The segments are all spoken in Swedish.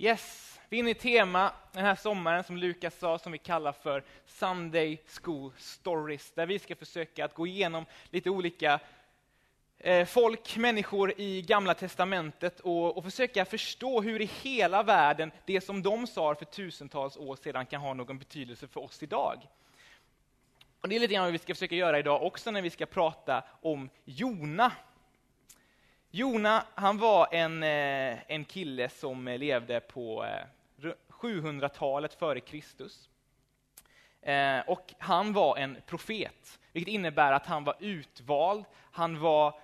Yes, vi är inne i tema den här sommaren som Lukas sa som vi kallar för Sunday School Stories. Där vi ska försöka att gå igenom lite olika människor i Gamla testamentet och försöka förstå hur i hela världen det som de sa för tusentals år sedan kan ha någon betydelse för oss idag. Och det är lite grann vad vi ska försöka göra idag också när vi ska prata om Jona. Jona, han var en kille som levde på 700-talet före Kristus. Och han var en profet, vilket innebär att han var utvald. Han var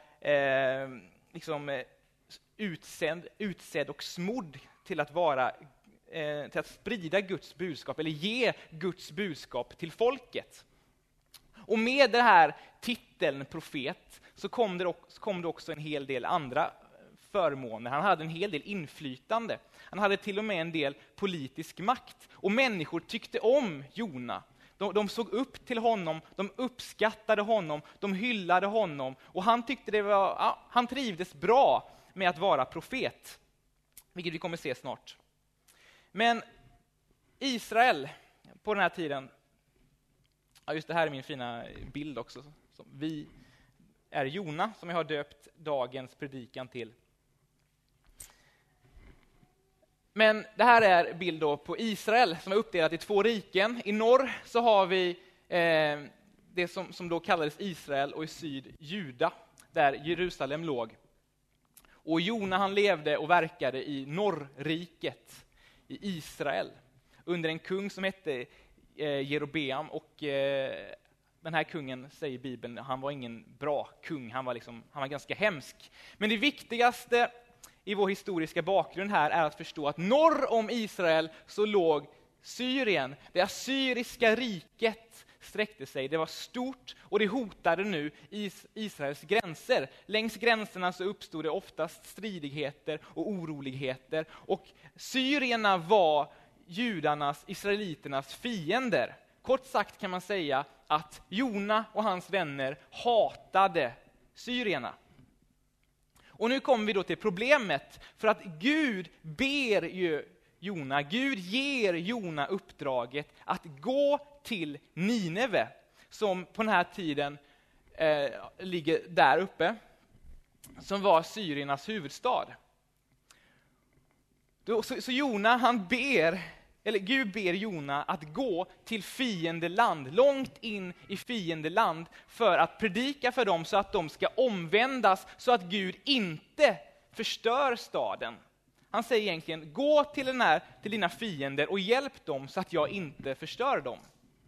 utsedd och smodd till att vara till att sprida Guds budskap eller ge Guds budskap till folket. Och med den här titeln profet så kom det också en hel del andra förmåner. Han hade en hel del inflytande. Han hade till och med en del politisk makt. Och människor tyckte om Jona. De såg upp till honom, de uppskattade honom, de hyllade honom. Och han tyckte han trivdes bra med att vara profet. Vilket vi kommer se snart. Men Israel på den här tiden, ja just det här är min fina bild också. Vi är Jona som jag har döpt dagens predikan till. Men det här är bild då på Israel som är uppdelat i 2 riken. I norr så har vi det som då kallades Israel och i syd Juda, där Jerusalem låg. Och Jona han levde och verkade i norrriket i Israel under en kung som hette Jerobeam, och den här kungen, säger Bibeln, han var ingen bra kung, han var ganska hemsk. Men det viktigaste i vår historiska bakgrund här är att förstå att norr om Israel så låg Syrien. Det assyriska riket sträckte sig, det var stort och det hotade nu Israels gränser. Längs gränserna så uppstod det oftast stridigheter och oroligheter, och syrierna var judarnas, israeliternas fiender. Kort sagt kan man säga att Jona och hans vänner hatade syrierna. Och nu kommer vi då till problemet, för att Gud ber ju Jona, Gud ger Jona uppdraget att gå till Nineve, som på den här tiden ligger där uppe, som var syriernas huvudstad. Så Jona, Gud ber Jona att gå till fiendeland, långt in i fiendeland, för att predika för dem så att de ska omvändas, så att Gud inte förstör staden. Han säger egentligen, gå till dina fiender och hjälp dem så att jag inte förstör dem.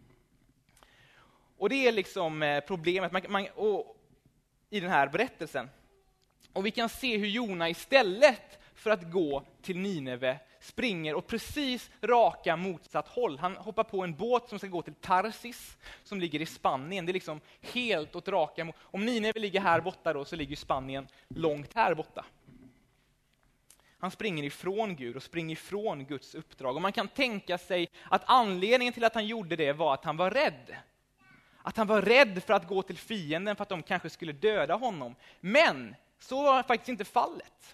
Och det är liksom problemet i den här berättelsen. Och vi kan se hur Jona istället för att gå till Nineve springer åt precis raka motsatt håll. Han hoppar på en båt som ska gå till Tarsis som ligger i Spanien. Det är liksom helt åt raka. Om Nineve ligger här borta då, så ligger Spanien långt här borta. Han springer ifrån Gud och springer ifrån Guds uppdrag. Och man kan tänka sig att anledningen till att han gjorde det var att han var rädd. Att han var rädd för att gå till fienden för att de kanske skulle döda honom. Men så var faktiskt inte fallet.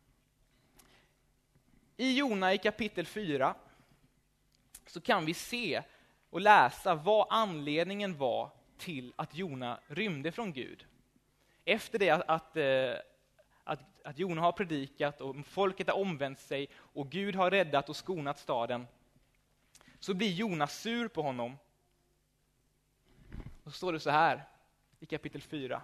I Jona i kapitel 4 så kan vi se och läsa vad anledningen var till att Jona rymde från Gud. Efter det att Jona har predikat och folket har omvänt sig och Gud har räddat och skonat staden, så blir Jona sur på honom. Och så står det så här i kapitel 4.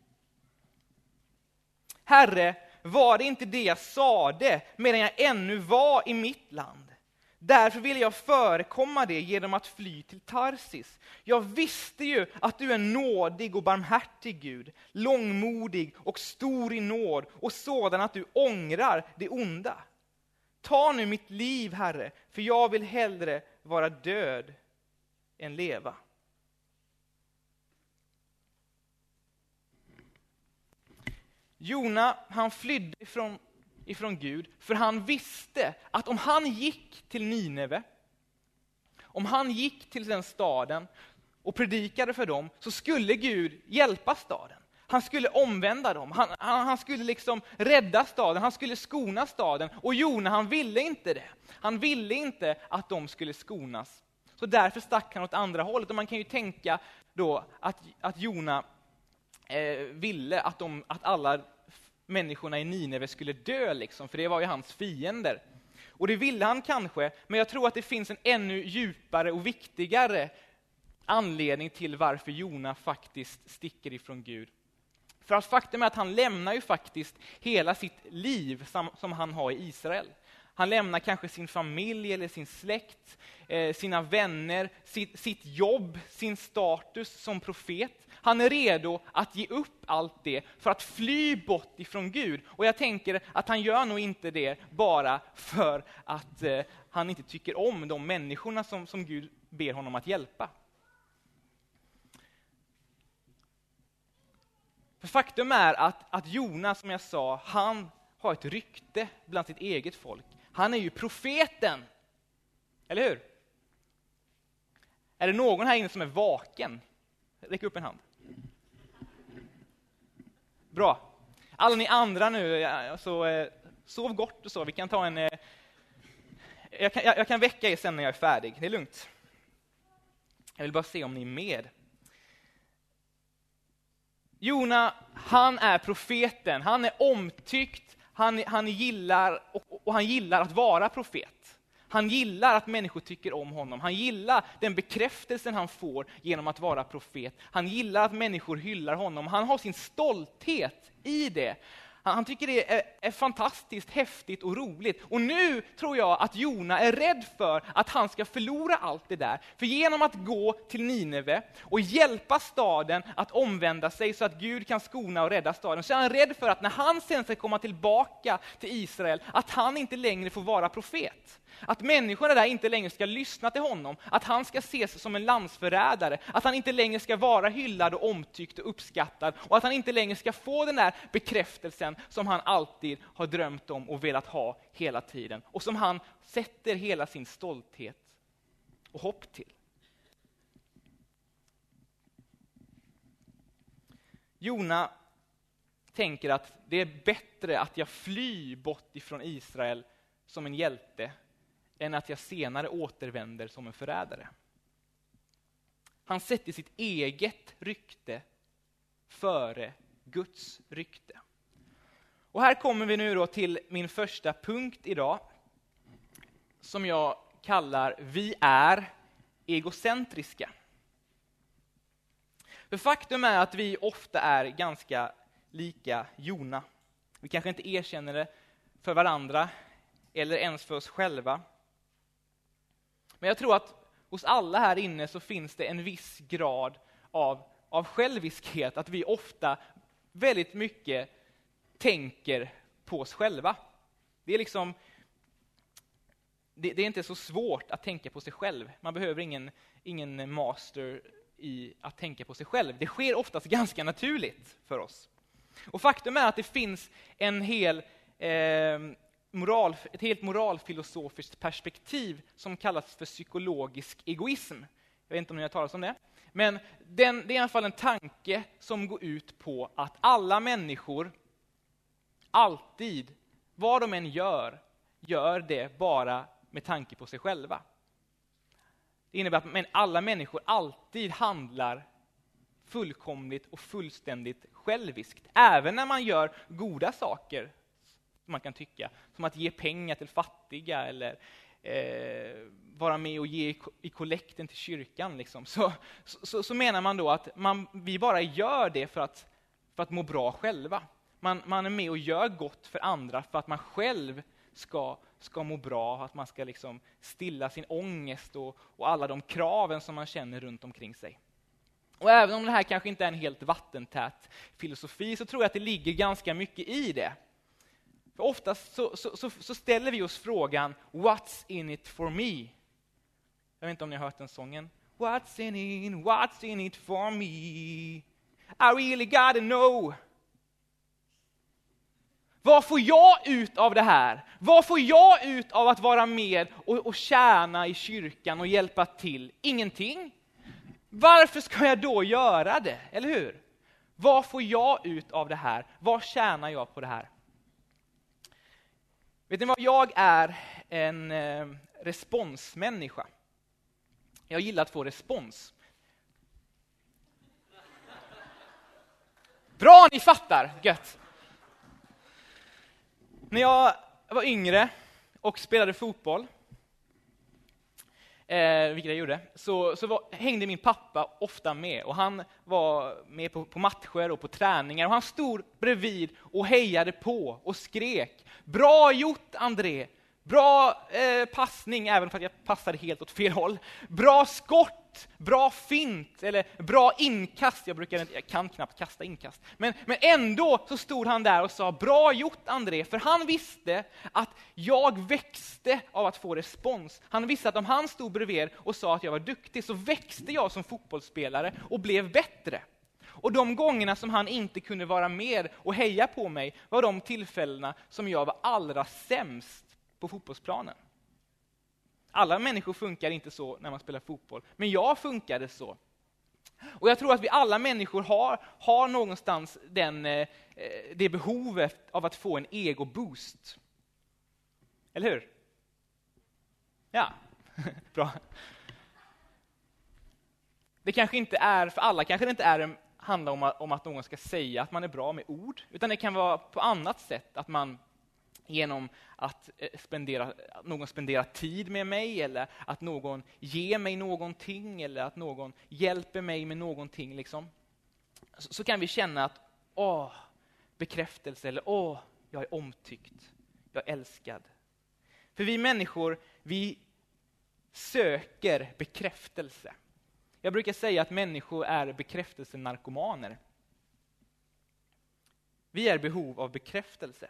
Herre, var det inte det jag sade medan jag ännu var i mitt land? Därför ville jag förekomma det genom att fly till Tarsis. Jag visste ju att du är nådig och barmhärtig Gud, långmodig och stor i nåd och sådan att du ångrar det onda. Ta nu mitt liv, Herre, för jag vill hellre vara död än leva. Jona, han flydde ifrån Gud, för han visste att om han gick till Nineve, om han gick till den staden och predikade för dem, så skulle Gud hjälpa staden. Han skulle omvända dem. Han skulle liksom rädda staden. Han skulle skona staden. Och Jona, han ville inte det. Han ville inte att de skulle skonas. Så därför stack han åt andra hållet. Och man kan ju tänka då att Jona ville att alla människorna i Nineve skulle dö liksom. För det var ju hans fiender. Och det ville han kanske. Men jag tror att det finns en ännu djupare och viktigare anledning till varför Jona faktiskt sticker ifrån Gud. För att faktum är att han lämnar ju faktiskt hela sitt liv som han har i Israel. Han lämnar kanske sin familj eller sin släkt, sina vänner, sitt jobb, sin status som profet. Han är redo att ge upp allt det för att fly bort ifrån Gud. Och jag tänker att han gör nog inte det bara för att han inte tycker om de människorna som Gud ber honom att hjälpa. För faktum är att Jona, som jag sa, han har ett rykte bland sitt eget folk. Han är ju profeten. Eller hur? Är det någon här inne som är vaken? Räck upp en hand. Bra. Alla ni andra nu, så sov gott och så. Vi kan ta en... Jag kan väcka er sen när jag är färdig. Det är lugnt. Jag vill bara se om ni är med. Jona, han är profeten. Han är omtyckt. Han gillar och han gillar att vara profet. Han gillar att människor tycker om honom. Han gillar den bekräftelsen han får genom att vara profet. Han gillar att människor hyllar honom. Han har sin stolthet i det. Han tycker det är fantastiskt, häftigt och roligt. Och nu tror jag att Jona är rädd för att han ska förlora allt det där. För genom att gå till Nineve och hjälpa staden att omvända sig så att Gud kan skona och rädda staden, så är han rädd för att när han sen ska komma tillbaka till Israel, att han inte längre får vara profet. Att människorna där inte längre ska lyssna till honom. Att han ska ses som en landsförrädare. Att han inte längre ska vara hyllad och omtyckt och uppskattad. Och att han inte längre ska få den där bekräftelsen som han alltid har drömt om och velat ha hela tiden. Och som han sätter hela sin stolthet och hopp till. Jona tänker att det är bättre att jag flyr bort ifrån Israel som en hjälte än att jag senare återvänder som en förrädare. Han sätter sitt eget rykte före Guds rykte. Och här kommer vi nu då till min första punkt idag, som jag kallar vi är egocentriska. För faktum är att vi ofta är ganska lika Jona. Vi kanske inte erkänner det för varandra eller ens för oss själva. Men jag tror att hos alla här inne så finns det en viss grad av själviskhet. Att vi ofta väldigt mycket tänker på oss själva. Det är liksom... Det är inte så svårt att tänka på sig själv. Man behöver ingen master i att tänka på sig själv. Det sker oftast ganska naturligt för oss. Och faktum är att det finns ett helt moralfilosofiskt perspektiv som kallas för psykologisk egoism. Jag vet inte om ni har talat om det. Men det är i alla fall en tanke som går ut på att alla människor alltid, vad de än gör det bara med tanke på sig själva. Det innebär att alla människor alltid handlar fullkomligt och fullständigt själviskt. Även när man gör goda saker, man kan tycka, som att ge pengar till fattiga eller vara med och ge i kollekten till kyrkan. Liksom. Så menar man då att vi bara gör det för att må bra själva. Man är med och gör gott för andra för att man själv ska må bra, att man ska liksom stilla sin ångest och alla de kraven som man känner runt omkring sig. Och även om det här kanske inte är en helt vattentät filosofi, så tror jag att det ligger ganska mycket i det. För oftast så ställer vi oss frågan, what's in it for me? Jag vet inte om ni har hört den sången. What's in it for me? I really gotta know. Vad får jag ut av det här? Vad får jag ut av att vara med och tjäna i kyrkan och hjälpa till? Ingenting. Varför ska jag då göra det? Eller hur? Vad får jag ut av det här? Vad tjänar jag på det här? Vet ni vad? Jag är en responsmänniska. Jag gillar att få respons. Bra, ni fattar! Gött! När jag var yngre och spelade fotboll, vilket jag gjorde, hängde min pappa ofta med. Och han var med på matcher och på träningar. Och han stod bredvid och hejade på och skrek: bra gjort, André! Bra passning, även för att jag passade helt åt fel håll. Bra skott, bra fint, eller bra inkast. Jag kan knappt kasta inkast. Men ändå så stod han där och sa: bra gjort, André. För han visste att jag växte av att få respons. Han visste att om han stod bredvid och sa att jag var duktig, så växte jag som fotbollsspelare och blev bättre. Och de gångerna som han inte kunde vara med och heja på mig var de tillfällena som jag var allra sämst på fotbollsplanen. Alla människor funkar inte så när man spelar fotboll, men jag funkade så. Och jag tror att vi alla människor har någonstans det behovet av att få en ego-boost. Eller hur? Ja, bra. Det kanske inte är, för alla kanske det inte handlar om att någon ska säga att man är bra med ord, utan det kan vara på annat sätt, att man genom att någon spenderar tid med mig, eller att någon ger mig någonting, eller att någon hjälper mig med någonting liksom. Så kan vi känna att bekräftelse, eller jag är omtyckt, jag är älskad. För vi människor, vi söker bekräftelse. Jag brukar säga att människor är bekräftelsenarkomaner. Vi är i behov av bekräftelse.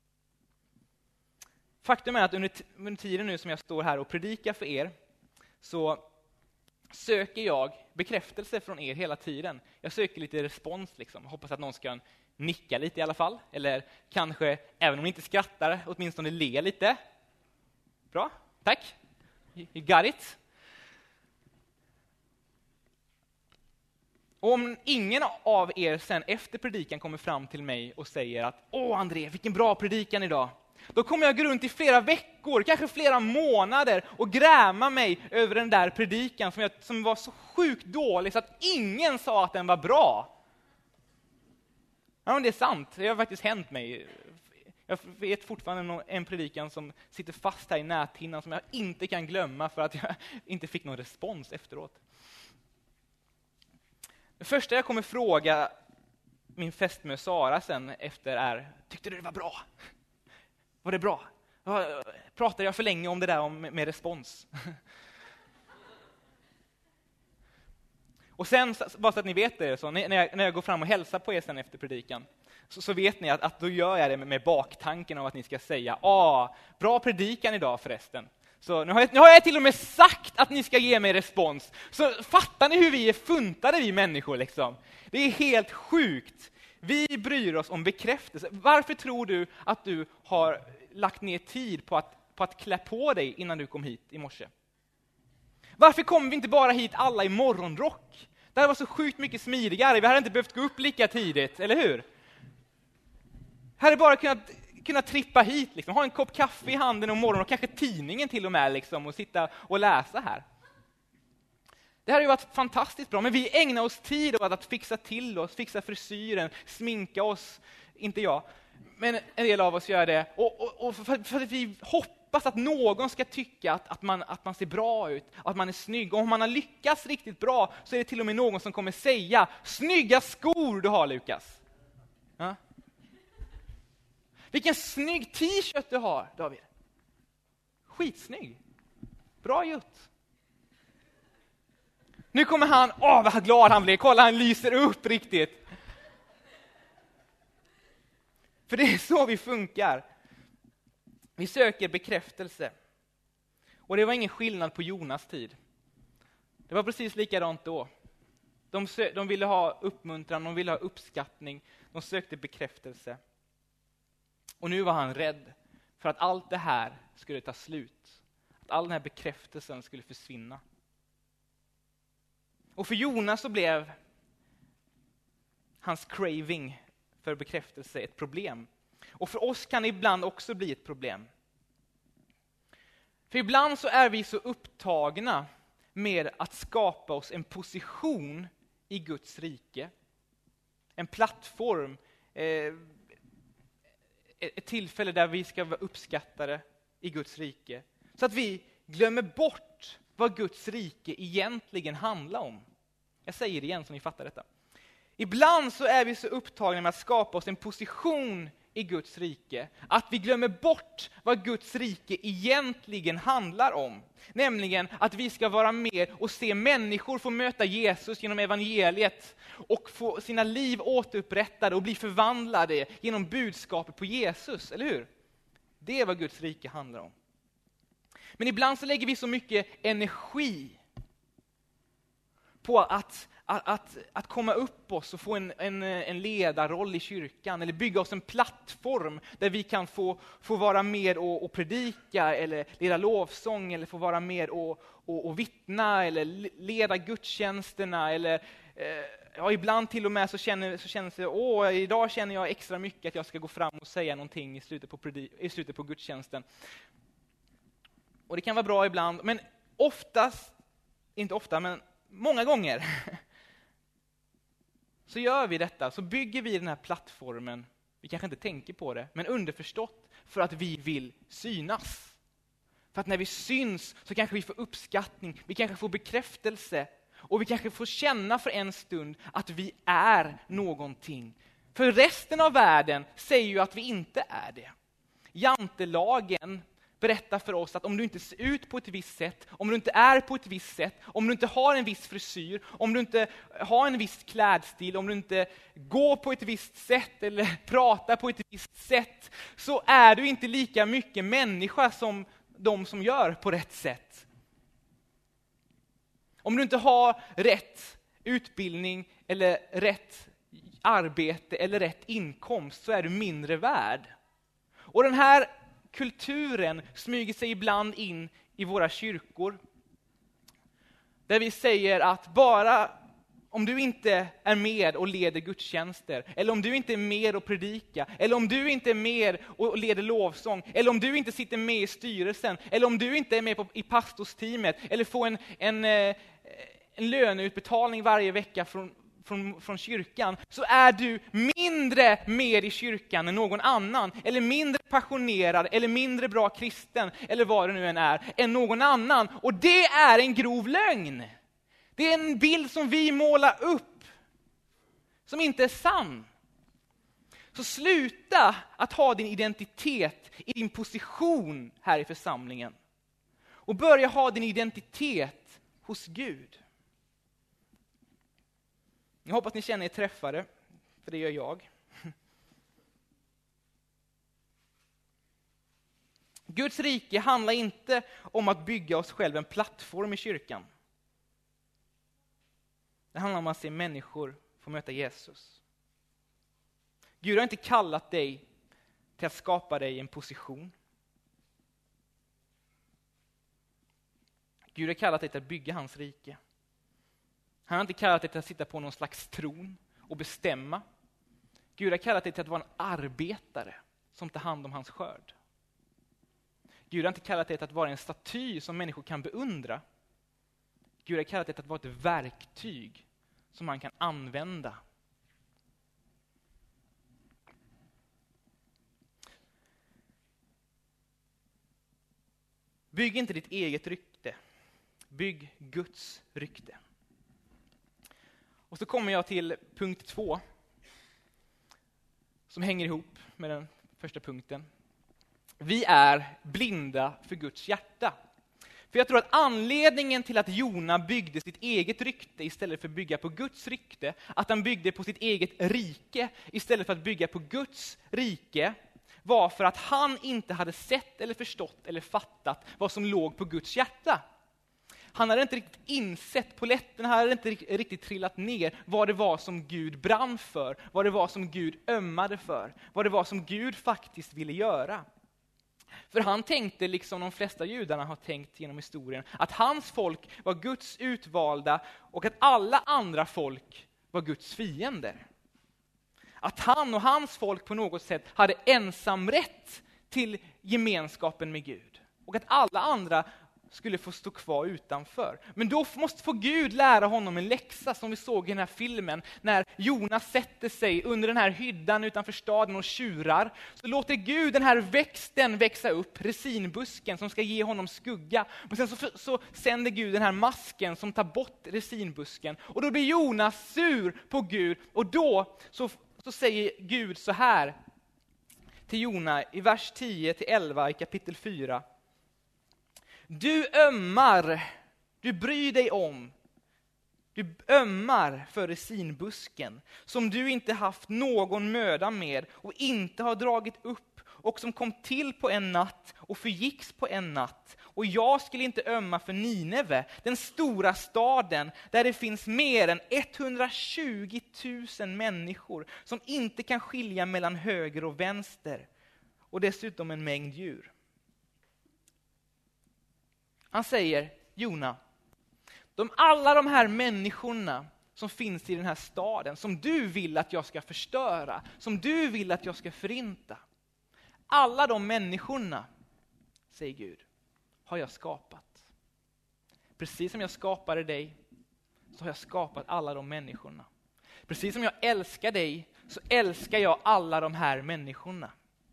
Faktum är att under tiden nu som jag står här och predikar för er, så söker jag bekräftelse från er hela tiden. Jag söker lite respons liksom. Jag hoppas att någon ska nicka lite i alla fall. Eller kanske, även om ni inte skrattar, åtminstone le lite. Bra, tack. You got it. Och om ingen av er sen efter predikan kommer fram till mig och säger att André, vilken bra predikan idag. Då kommer jag gå runt i flera veckor, kanske flera månader, och gräma mig över den där predikan som var så sjukt dålig så att ingen sa att den var bra. Ja, men det är sant. Det har faktiskt hänt mig. Jag vet fortfarande en predikan som sitter fast här i näthinnan som jag inte kan glömma för att jag inte fick någon respons efteråt. Det första jag kommer fråga min fästmö Sara sen efter är: tyckte du det var bra? Var det bra? Pratade jag för länge om det där med respons? Och sen, bara så att ni vet det, så när jag går fram och hälsar på er sen efter predikan, så vet ni att då gör jag det med baktanken av att ni ska säga: bra predikan idag förresten. Så nu har jag till och med sagt att ni ska ge mig respons. Så fattar ni hur vi är funtade, vi människor liksom? Det är helt sjukt. Vi bryr oss om bekräftelse. Varför tror du att du har lagt ner tid på att klä på dig innan du kom hit i morse? Varför kommer vi inte bara hit alla i morgonrock? Det här var så sjukt mycket smidigare. Vi hade inte behövt gå upp lika tidigt, eller hur? Hade bara kunnat trippa hit, liksom. Ha en kopp kaffe i handen om morgonen och kanske tidningen till och med liksom, och sitta och läsa här. Det här har ju varit fantastiskt bra, men vi ägnar oss tid åt att fixa till oss, fixa frisyren, sminka oss. Inte jag, men en del av oss gör det. Och för att vi hoppas att någon ska tycka att man ser bra ut, att man är snygg. Och om man har lyckats riktigt bra så är det till och med någon som kommer säga: snygga skor du har, Lukas. Ja? Vilken snygg t-shirt du har, David. Skitsnygg. Bra gjort. Nu kommer han, vad glad han blir. Kolla, han lyser upp riktigt. För det är så vi funkar. Vi söker bekräftelse. Och det var ingen skillnad på Jonas tid. Det var precis likadant då. De ville ha uppmuntran, de ville ha uppskattning. De sökte bekräftelse. Och nu var han rädd för att allt det här skulle ta slut. Att all den här bekräftelsen skulle försvinna. Och för Jonas så blev hans craving för bekräftelse ett problem. Och för oss kan det ibland också bli ett problem. För ibland så är vi så upptagna med att skapa oss en position i Guds rike. En plattform, ett tillfälle där vi ska vara uppskattade i Guds rike. Så att vi glömmer bort vad Guds rike egentligen handlar om. Jag säger det igen så ni fattar detta. Ibland så är vi så upptagna med att skapa oss en position i Guds rike att vi glömmer bort vad Guds rike egentligen handlar om. Nämligen att vi ska vara med och se människor få möta Jesus genom evangeliet och få sina liv återupprättade och bli förvandlade genom budskapet på Jesus, eller hur? Det är vad Guds rike handlar om. Men ibland så lägger vi så mycket energi på att komma upp oss och få en ledarroll i kyrkan, eller bygga oss en plattform där vi kan få vara med och predika eller leda lovsång, eller få vara med och vittna eller leda gudstjänsterna, eller ibland till och med så känns det, idag känner jag extra mycket att jag ska gå fram och säga någonting i slutet på gudstjänsten. Och det kan vara bra ibland, men många gånger så gör vi detta, så bygger vi den här plattformen, vi kanske inte tänker på det, men underförstått för att vi vill synas. För att när vi syns så kanske vi får uppskattning, vi kanske får bekräftelse, och vi kanske får känna för en stund att vi är någonting. För resten av världen säger ju att vi inte är det. Jantelagen berättar för oss att om du inte ser ut på ett visst sätt, om du inte är på ett visst sätt, om du inte har en viss frisyr, om du inte har en viss klädstil, om du inte går på ett visst sätt eller pratar på ett visst sätt, så är du inte lika mycket människa som de som gör på rätt sätt. Om du inte har rätt utbildning eller rätt arbete eller rätt inkomst, så är du mindre värd. Och den här kulturen smyger sig ibland in i våra kyrkor. Där vi säger att bara om du inte är med och leder gudstjänster, eller om du inte är med och predika, eller om du inte är med och leder lovsång, eller om du inte sitter med i styrelsen, eller om du inte är med i pastorsteamet, eller får en löneutbetalning varje vecka från kyrkan, så är du mindre med i kyrkan än någon annan, eller mindre passionerad, eller mindre bra kristen, eller vad det nu än är, än någon annan. Och det är en grov lögn. Det är en bild som vi målar upp, som inte är sann. Så sluta att ha din identitet i din position här i församlingen, och börja ha din identitet hos Gud. Jag hoppas ni känner er träffade, för det gör jag. Guds rike handlar inte om att bygga oss själv en plattform i kyrkan. Det handlar om att se människor få möta Jesus. Gud har inte kallat dig till att skapa dig en position. Gud har kallat dig till att bygga hans rike. Han har inte kallat dig till att sitta på någon slags tron och bestämma. Gud har kallat dig till att vara en arbetare som tar hand om hans skörd. Gud har inte kallat dig till att vara en staty som människor kan beundra. Gud har kallat dig till att vara ett verktyg som man kan använda. Bygg inte ditt eget rykte. Bygg Guds rykte. Och så kommer jag till punkt 2. Som hänger ihop med den första punkten. Vi är blinda för Guds hjärta. För jag tror att anledningen till att Jona byggde sitt eget rykte istället för att bygga på Guds rykte, att han byggde på sitt eget rike istället för att bygga på Guds rike, var för att han inte hade sett eller förstått eller fattat vad som låg på Guds hjärta. Han hade inte riktigt insett polletten, han hade inte riktigt trillat ner vad det var som Gud brann för, vad det var som Gud ömmade för, vad det var som Gud faktiskt ville göra. För han tänkte, liksom de flesta judarna har tänkt genom historien, att hans folk var Guds utvalda och att alla andra folk var Guds fiender. att han och hans folk på något sätt hade ensam rätt till gemenskapen med Gud. Och att alla andra skulle få stå kvar utanför. Men då måste få Gud lära honom en läxa, som vi såg i den här filmen. När Jonas sätter sig under den här hyddan utanför staden och tjurar, så låter Gud den här växten växa upp, resinbusken som ska ge honom skugga. Men sen så sänder Gud den här masken som tar bort resinbusken. Och då blir Jonas sur på Gud. Och då så säger Gud så här till Jona i vers 10-11 i kapitel 4. Du bryr dig om, du ömmar för resinbusken som du inte haft någon möda med och inte har dragit upp och som kom till på en natt och förgicks på en natt. Och jag skulle inte ömma för Nineve, den stora staden där det finns mer än 120 000 människor som inte kan skilja mellan höger och vänster och dessutom en mängd djur. Han säger, Jona, alla de här människorna som finns i den här staden, som du vill att jag ska förstöra, som du vill att jag ska förinta. Alla de människorna, säger Gud, har jag skapat. Precis som jag skapade dig, så har jag skapat alla de människorna. Precis som jag älskar dig, så älskar jag alla de här människorna.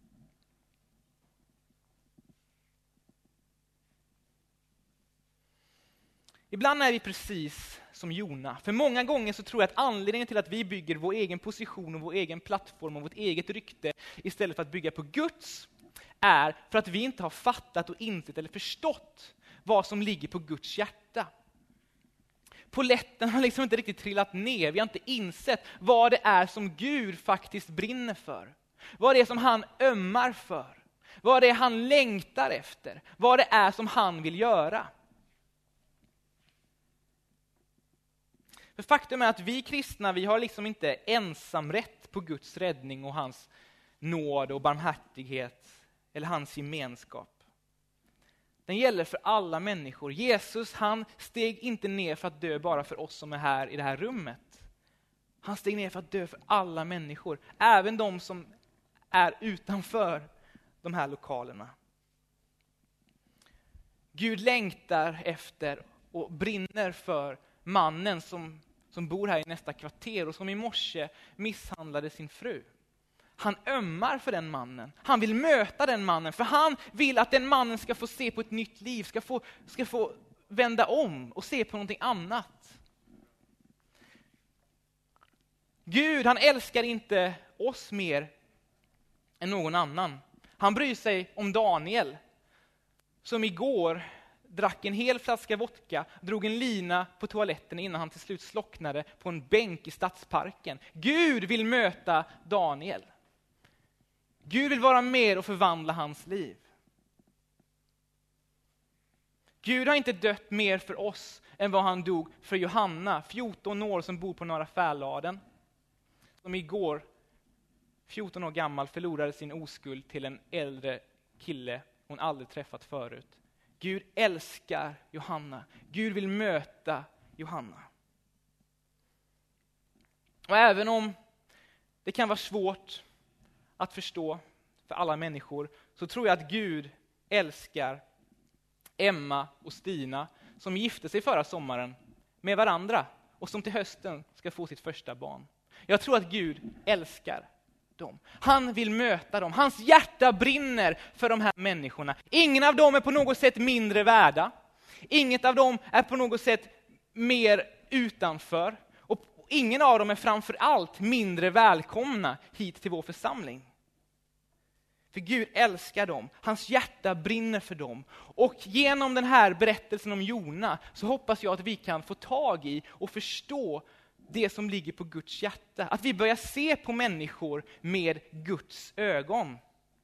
Ibland är vi precis som Jona. För många gånger så tror jag att anledningen till att vi bygger vår egen position och vår egen plattform och vårt eget rykte istället för att bygga på Guds är för att vi inte har fattat och insett eller förstått vad som ligger på Guds hjärta. Poletten har liksom inte riktigt trillat ner. Vi har inte insett vad det är som Gud faktiskt brinner för. Vad det är som han ömmar för. Vad det är han längtar efter. Vad det är som han vill göra. För faktum är att vi kristna, vi har liksom inte ensamrätt på Guds räddning och hans nåd och barmhärtighet eller hans gemenskap. Den gäller för alla människor. Jesus, han steg inte ner för att dö bara för oss som är här i det här rummet. Han steg ner för att dö för alla människor, även de som är utanför de här lokalerna. Gud längtar efter och brinner för mannen som bor här i nästa kvarter och som i morse misshandlade sin fru. Han ömmar för den mannen. Han vill möta den mannen, för han vill att den mannen ska få se på ett nytt liv, ska få vända om och se på någonting annat. Gud, han älskar inte oss mer än någon annan. Han bryr sig om Daniel, som igår drack en hel flaska vodka, drog en lina på toaletten innan han till slut slocknade på en bänk i stadsparken. Gud vill möta Daniel. Gud vill vara med och förvandla hans liv. Gud har inte dött mer för oss än vad han dog för Johanna, 14 år, som bor på Norra Fäladen. Som igår, 14 år gammal, förlorade sin oskuld till en äldre kille hon aldrig träffat förut. Gud älskar Johanna. Gud vill möta Johanna. Och även om det kan vara svårt att förstå för alla människor, så tror jag att Gud älskar Emma och Stina, som gifte sig förra sommaren med varandra och som till hösten ska få sitt första barn. Jag tror att Gud älskar dem. Han vill möta dem. Hans hjärta brinner för de här människorna. Ingen av dem är på något sätt mindre värda. Inget av dem är på något sätt mer utanför. Och ingen av dem är framför allt mindre välkomna hit till vår församling. För Gud älskar dem. Hans hjärta brinner för dem. Och genom den här berättelsen om Jona så hoppas jag att vi kan få tag i och förstå det som ligger på Guds hjärta. Att vi börjar se på människor med Guds ögon.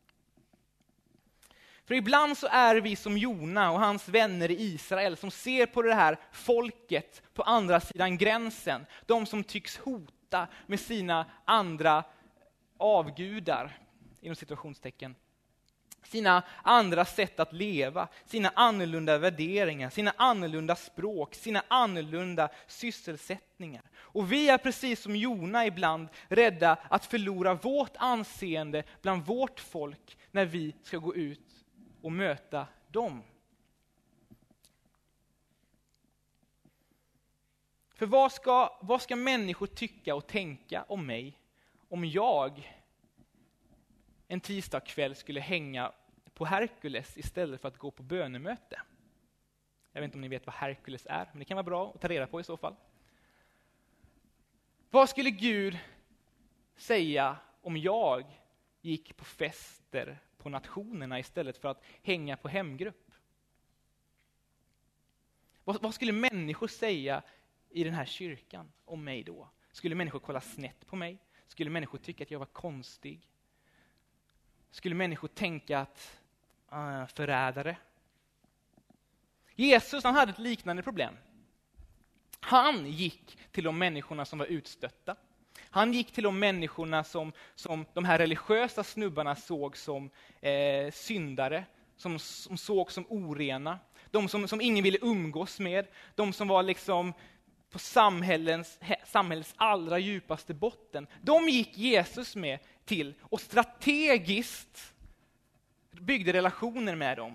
För ibland så är vi som Jona och hans vänner i Israel som ser på det här folket på andra sidan gränsen. De som tycks hota med sina andra avgudar, inom situationstecken. sina andra sätt att leva, sina annorlunda värderingar, sina annorlunda språk, sina annorlunda sysselsättningar. Och vi är precis som Jona ibland rädda att förlora vårt anseende bland vårt folk när vi ska gå ut och möta dem. För vad ska människor tycka och tänka om mig om jag en tisdagskväll skulle hänga på Herkules istället för att gå på bönemöte? Jag vet inte om ni vet vad Herkules är, men det kan vara bra att ta reda på i så fall. Vad skulle Gud säga om jag gick på fester på nationerna istället för att hänga på hemgrupp? Vad skulle människor säga i den här kyrkan om mig då? Skulle människor kolla snett på mig? Skulle människor tycka att jag var konstig? Skulle människor tänka att förrädare? Jesus, han hade ett liknande problem. Han gick till de människorna som var utstötta. Han gick till de människorna som de här religiösa snubbarna såg som syndare, som såg som orena. De som ingen ville umgås med. De som var liksom på samhällets allra djupaste botten. De gick Jesus med till och strategiskt byggde relationer med dem.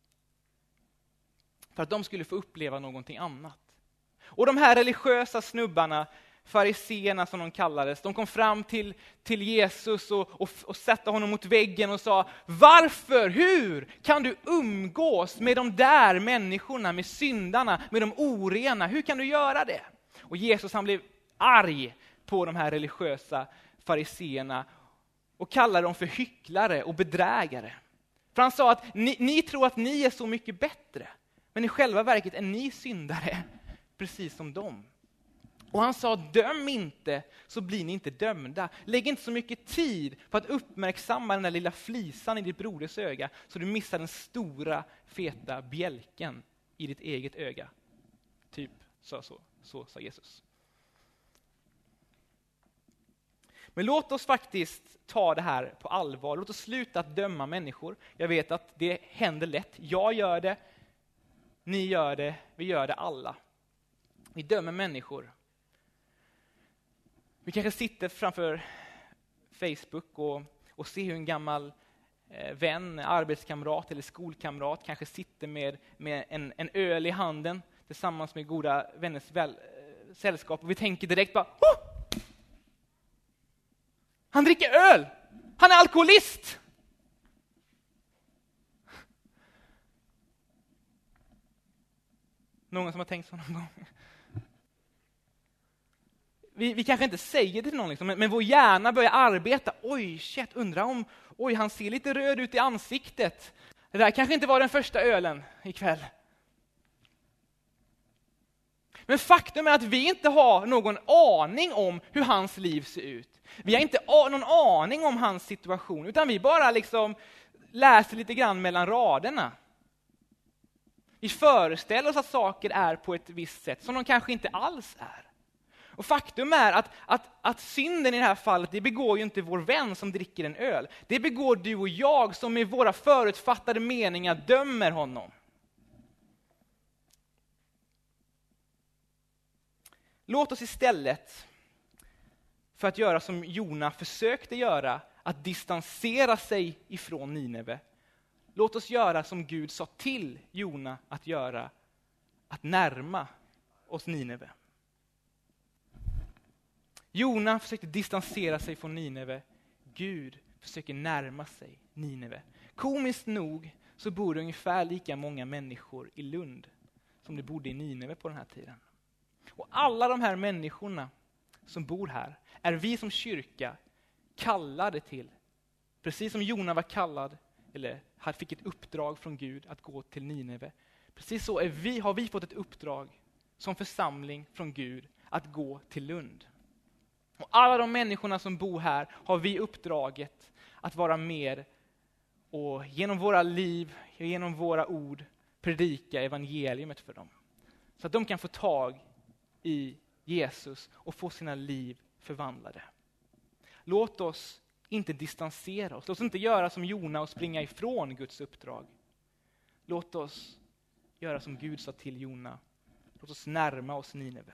För att de skulle få uppleva någonting annat. Och de här religiösa snubbarna, fariseerna som de kallades, de kom fram till Jesus och satte honom mot väggen och sa: varför, hur kan du umgås med de där människorna, med syndarna, med de orena? Hur kan du göra det? Och Jesus, han blev arg på de här religiösa fariseerna och kallade dem för hycklare och bedrägare. För han sa att ni tror att ni är så mycket bättre, men i själva verket är ni syndare, precis som dem. Och han sa: döm inte, så blir ni inte dömda. Lägg inte så mycket tid på att uppmärksamma den där lilla flisan i ditt broders öga, så du missar den stora, feta bjälken i ditt eget öga. Typ så sa Jesus. Men låt oss faktiskt ta det här på allvar. Låt oss sluta att döma människor. Jag vet att det händer lätt. Jag gör det, ni gör det, vi gör det alla. Vi dömer människor. Vi kanske sitter framför Facebook och ser hur en gammal vän, arbetskamrat eller skolkamrat kanske sitter med en öl i handen tillsammans med goda vänners sällskap. Och vi tänker direkt bara: oh! Han dricker öl! Han är alkoholist! Någon som har tänkt så någon gång? Vi kanske inte säger det till någon, liksom, men vår hjärna börjar arbeta. Oj, shit, undrar om... Oj, han ser lite röd ut i ansiktet. Det där kanske inte var den första ölen ikväll. Men faktum är att vi inte har någon aning om hur hans liv ser ut. Vi har inte någon aning om hans situation, utan vi bara liksom läser lite grann mellan raderna. Vi föreställer oss att saker är på ett visst sätt som de kanske inte alls är. Och faktum är att synden i det här fallet, det begår ju inte vår vän som dricker en öl. Det begår du och jag som med våra förutfattade meningar dömer honom. Låt oss istället, för att göra som Jona försökte göra, att distansera sig ifrån Nineve. Låt oss göra som Gud sa till Jona att göra, att närma oss Nineve. Jona försökte distansera sig från Nineve. Gud försöker närma sig Nineve. Komiskt nog så bor det ungefär lika många människor i Lund som det bodde i Nineve på den här tiden. Och alla de här människorna som bor här är vi som kyrka kallade till. Precis som Jona var kallad, eller fick ett uppdrag från Gud att gå till Nineve. Precis så har vi fått ett uppdrag som församling från Gud att gå till Lund. Och alla de människorna som bor här har vi uppdraget att vara med och genom våra liv, genom våra ord predika evangeliumet för dem. Så att de kan få tag i Jesus och få sina liv förvandlade. Låt oss inte distansera oss. Låt oss inte göra som Jona och springa ifrån Guds uppdrag. Låt oss göra som Gud sa till Jona. Låt oss närma oss Nineve.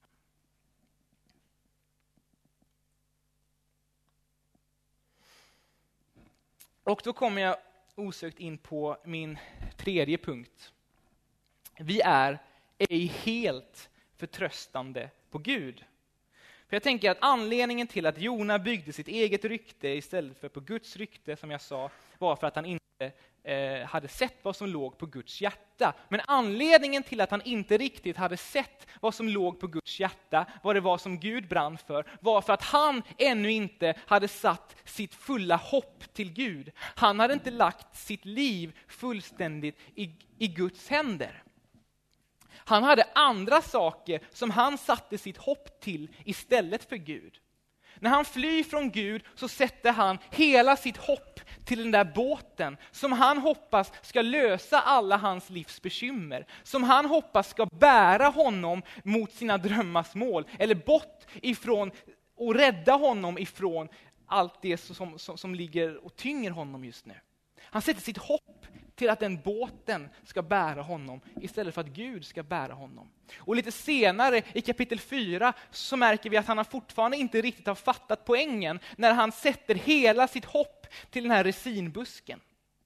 Och då kommer jag osökt in på min tredje punkt. Vi är ej helt förtröstande på Gud. För jag tänker att anledningen till att Jona byggde sitt eget rykte istället för på Guds rykte, som jag sa, var för att han inte hade sett vad som låg på Guds hjärta. Men anledningen till att han inte riktigt hade sett vad som låg på Guds hjärta, vad det var som Gud brann för, var för att han ännu inte hade satt sitt fulla hopp till Gud. Han hade inte lagt sitt liv fullständigt i Guds händer. Han hade andra saker som han satte sitt hopp till istället för Gud. När han flyr från Gud så sätter han hela sitt hopp till den där båten som han hoppas ska lösa alla hans livs bekymmer. Som han hoppas ska bära honom mot sina drömmars mål. Eller bort ifrån och rädda honom ifrån allt det som ligger och tynger honom just nu. Han sätter sitt hopp till att den båten ska bära honom istället för att Gud ska bära honom. Och lite senare i kapitel 4 så märker vi att han fortfarande inte riktigt har fattat poängen när han sätter hela sitt hopp till den här resinbusken.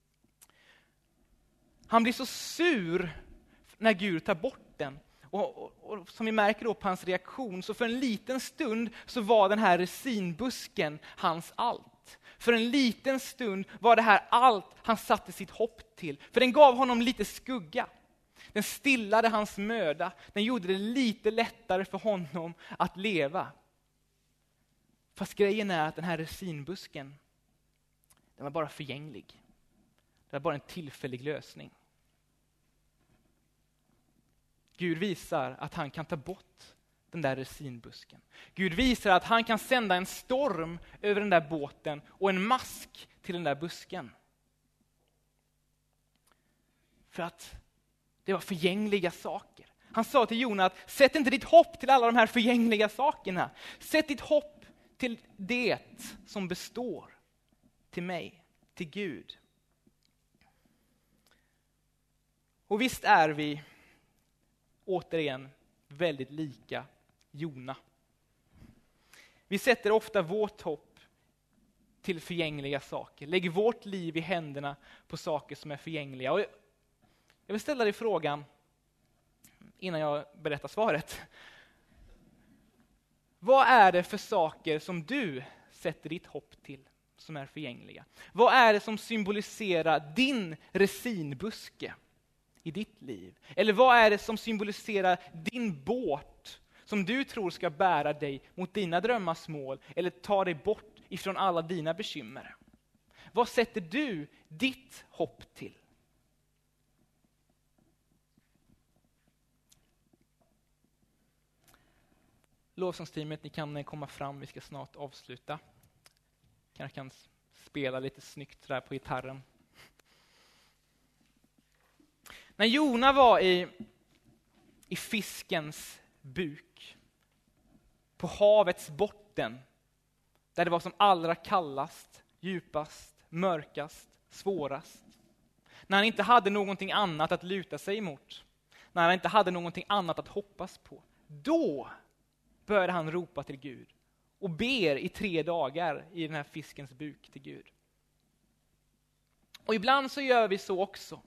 Han blir så sur när Gud tar bort den. Och som vi märker då på hans reaktion, så för en liten stund så var den här resinbusken hans allt. För en liten stund var det här allt han satte sitt hopp till. För den gav honom lite skugga. Den stillade hans möda. Den gjorde det lite lättare för honom att leva. Fast grejen är att den här resinbusken, den var bara förgänglig. Det var bara en tillfällig lösning. Gud visar att han kan ta bort den där resinbusken. Gud visar att han kan sända en storm över den där båten och en mask till den där busken. För att det var förgängliga saker. Han sa till Jona att sätt inte ditt hopp till alla de här förgängliga sakerna. Sätt ditt hopp till det som består. Till mig, till Gud. Och visst är vi återigen väldigt lika Jona. Vi sätter ofta vårt hopp till förgängliga saker. Lägger vårt liv i händerna på saker som är förgängliga. Och jag vill ställa dig frågan innan jag berättar svaret. Vad är det för saker som du sätter ditt hopp till som är förgängliga? Vad är det som symboliserar din resinbuske i ditt liv? Eller vad är det som symboliserar din båt som du tror ska bära dig mot dina drömmars mål eller ta dig bort ifrån alla dina bekymmer? Vad sätter du ditt hopp till? Lovsångsteamet, ni kan komma fram, vi ska snart avsluta. Kanske kan spela lite snyggt där på gitarren. När Jona var i fiskens buk, på havets botten, där det var som allra kallast, djupast, mörkast, svårast. När han inte hade någonting annat att luta sig emot. När han inte hade någonting annat att hoppas på. Då började han ropa till Gud och ber i 3 dagar i den här fiskens buk till Gud. Och ibland så gör vi så också.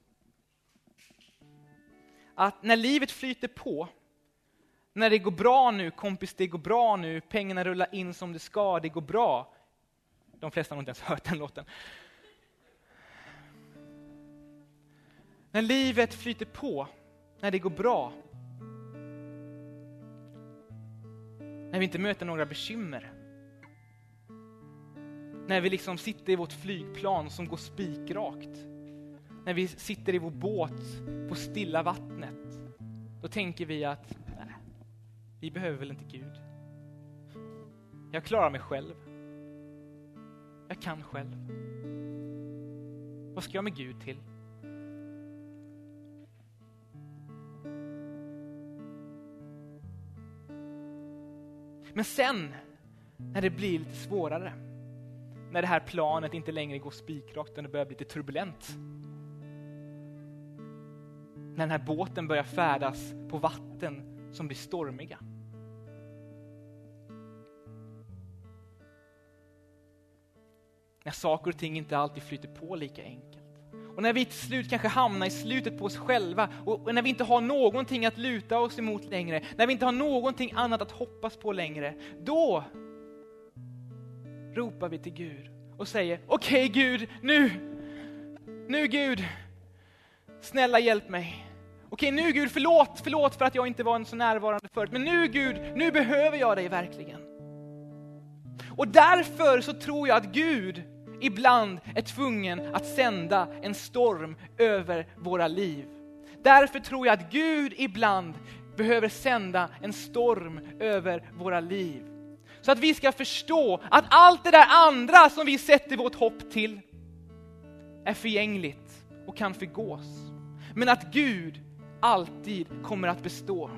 Att när livet flyter på, när det går bra nu, kompis, det går bra nu, pengarna rullar in som det ska, det går bra. De flesta har inte ens hört den låten. När livet flyter på, när det går bra, när vi inte möter några bekymmer, när vi liksom sitter i vårt flygplan som går spikrakt, när vi sitter i vår båt på stilla vattnet, då tänker vi att nej, vi behöver väl inte Gud. Jag klarar mig själv. Jag kan själv. Vad ska jag med Gud till? Men sen, när det blir lite svårare, när det här planet inte längre går spikrakt utan det börjar bli lite turbulent. När den här båten börjar färdas på vatten som blir stormiga. När saker och ting inte alltid flyter på lika enkelt. Och när vi till slut kanske hamnar i slutet på oss själva. Och när vi inte har någonting att luta oss emot längre. När vi inte har någonting annat att hoppas på längre. Då ropar vi till Gud och säger: okej Gud, nu Gud, snälla hjälp mig. Okej, nu Gud, förlåt för att jag inte var en så närvarande förut. Men nu Gud, nu behöver jag dig verkligen. Och därför så tror jag att Gud ibland är tvungen att sända en storm över våra liv. Därför tror jag att Gud ibland behöver sända en storm över våra liv. Så att vi ska förstå att allt det där andra som vi sätter vårt hopp till är förgängligt och kan förgås. Men att Gud alltid kommer att bestå.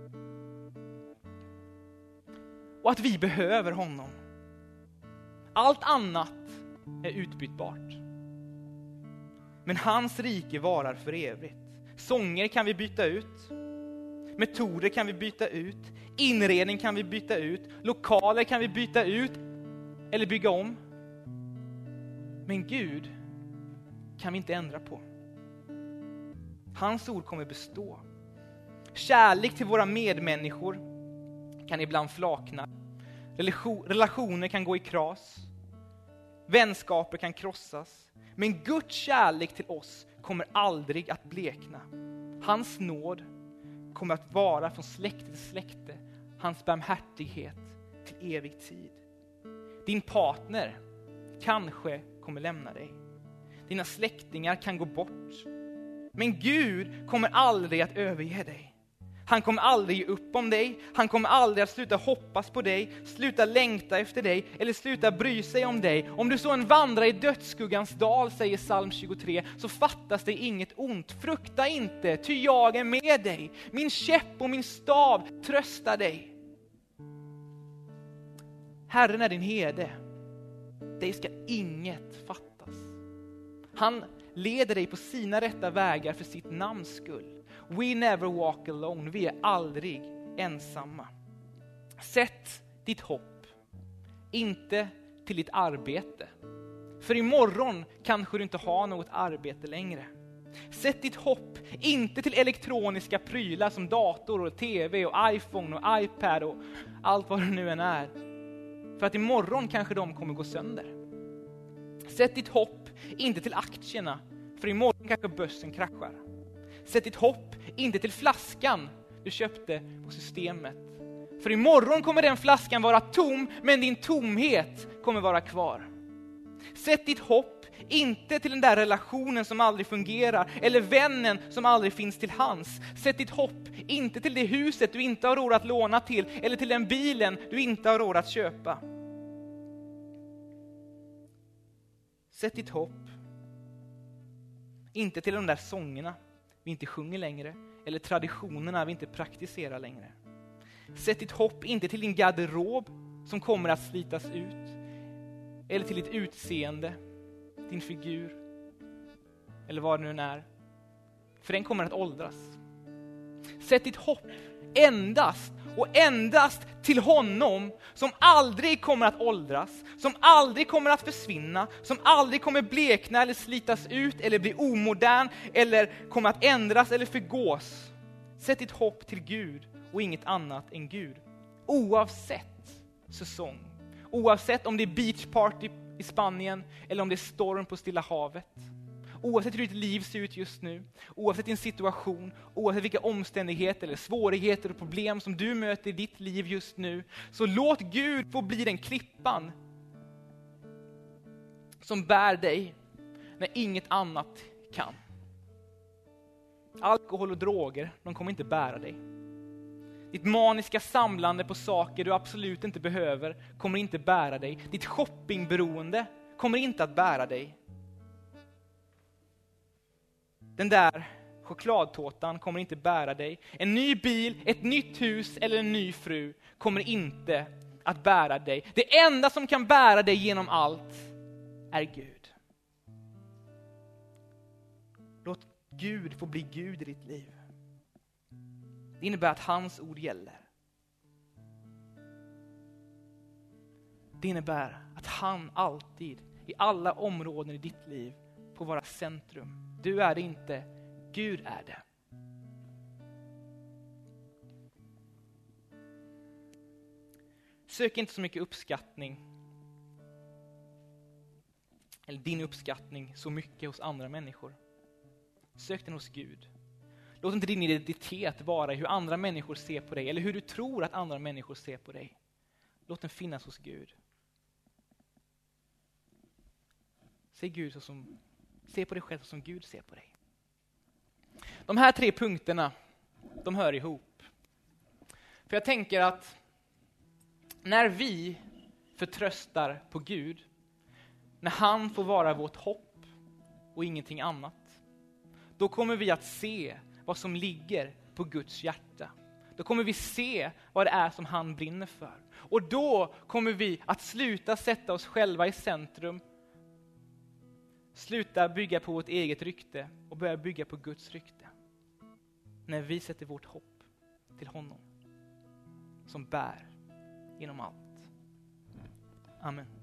Och att vi behöver honom. Allt annat är utbytbart. Men hans rike varar för evigt. Sånger kan vi byta ut. Metoder kan vi byta ut. Inredning kan vi byta ut. Lokaler kan vi byta ut. Eller bygga om. Men Gud kan vi inte ändra på. Hans ord kommer bestå. Kärlek till våra medmänniskor kan ibland flakna. Relationer kan gå i kras. Vänskaper kan krossas. Men Guds kärlek till oss kommer aldrig att blekna. Hans nåd kommer att vara från släkte till släkte. Hans barmhärtighet till evig tid. Din partner kanske kommer lämna dig. Dina släktingar kan gå bort. Men Gud kommer aldrig att överge dig. Han kommer aldrig ge upp om dig. Han kommer aldrig att sluta hoppas på dig, sluta längta efter dig eller sluta bry sig om dig. Om du så en vandrar i dödsskuggans dal, säger psalm 23, så fattas det inget ont. Frukta inte, ty jag är med dig. Min käpp och min stav tröstar dig. Herren är din herde. Dig ska inget fattas. Han leder dig på sina rätta vägar för sitt namns skull. We never walk alone. Vi är aldrig ensamma. Sätt ditt hopp inte till ditt arbete. För imorgon kanske du inte har något arbete längre. Sätt ditt hopp inte till elektroniska prylar som dator och tv och iPhone och iPad och allt vad det nu än är. För att imorgon kanske de kommer gå sönder. Sätt ditt hopp inte till aktierna. För imorgon kanske börsen kraschar. Sätt ditt hopp inte till flaskan du köpte på systemet. För imorgon kommer den flaskan vara tom, men din tomhet kommer vara kvar. Sätt ditt hopp inte till den där relationen som aldrig fungerar, eller vännen som aldrig finns till hands. Sätt ditt hopp inte till det huset du inte har råd att låna till, eller till den bilen du inte har råd att köpa. Sätt ditt hopp inte till de där sångerna vi inte sjunger längre, eller traditionerna vi inte praktiserar längre. Sätt ditt hopp inte till din garderob som kommer att slitas ut, eller till ditt utseende, din figur, eller vad det nu är. För den kommer att åldras. Sätt ditt hopp endast till honom som aldrig kommer att åldras, som aldrig kommer att försvinna, som aldrig kommer blekna eller slitas ut eller bli omodern eller kommer att ändras eller förgås. Sätt ditt hopp till Gud och inget annat än Gud. Oavsett säsong. Oavsett om det är beachparty i Spanien eller om det är storm på Stilla havet. Oavsett hur ditt liv ser ut just nu, oavsett din situation, oavsett vilka omständigheter eller svårigheter och problem som du möter i ditt liv just nu, så låt Gud få bli den klippan som bär dig när inget annat kan. Alkohol och droger, de kommer inte bära dig. Ditt maniska samlande på saker du absolut inte behöver kommer inte bära dig. Ditt shoppingberoende kommer inte att bära dig. Den där chokladtårtan kommer inte bära dig. En ny bil, ett nytt hus eller en ny fru kommer inte att bära dig. Det enda som kan bära dig genom allt är Gud. Låt Gud få bli Gud i ditt liv. Det innebär att hans ord gäller. Det innebär att han alltid, i alla områden i ditt liv, får vara centrum. Du är det inte, Gud är det. Sök inte så mycket uppskattning, eller din uppskattning så mycket hos andra människor. Sök den hos Gud. Låt inte din identitet vara hur andra människor ser på dig, eller hur du tror att andra människor ser på dig. Låt den finnas hos Gud. Se på dig själv som Gud ser på dig. De här 3 punkterna, de hör ihop. För jag tänker att när vi förtröstar på Gud, när han får vara vårt hopp och ingenting annat, då kommer vi att se vad som ligger på Guds hjärta. Då kommer vi se vad det är som han brinner för. Och då kommer vi att sluta sätta oss själva i centrum, sluta bygga på vårt eget rykte och börja bygga på Guds rykte. När vi sätter vårt hopp till honom som bär genom allt. Amen.